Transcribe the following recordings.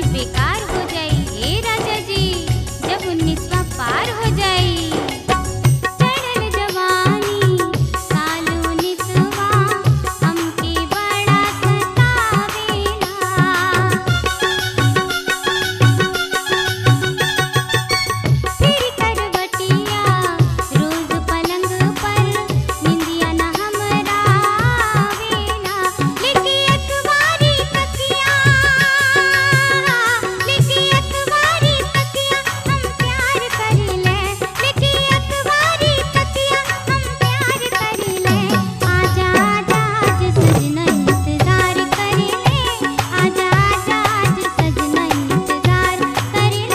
बेकार हो जाई। ए राजा जी जब 19वां पार हो जाई। चढ़ल जवानी साल 19वां हमके बड़ा सतावेला। फिर करवटिया रोज पलंग पर निंदिया न हमरा आवेला। लेके अखबारी तकिया हम प्यार करिले। लेके अखबारी तकिया हम प्यार करिले। आजा आजा आज सजना इंतजार करिले। आजा आजा आज सजना इंतजार करिले।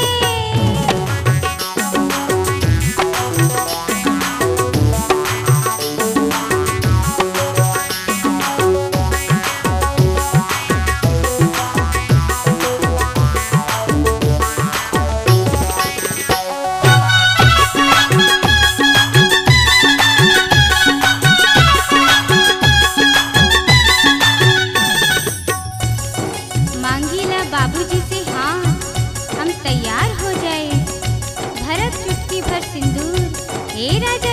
मांगीला बाबूजी से हाँ हम तैयार हो जाए। भरत चुटकी भर सिंदूर। हे राजा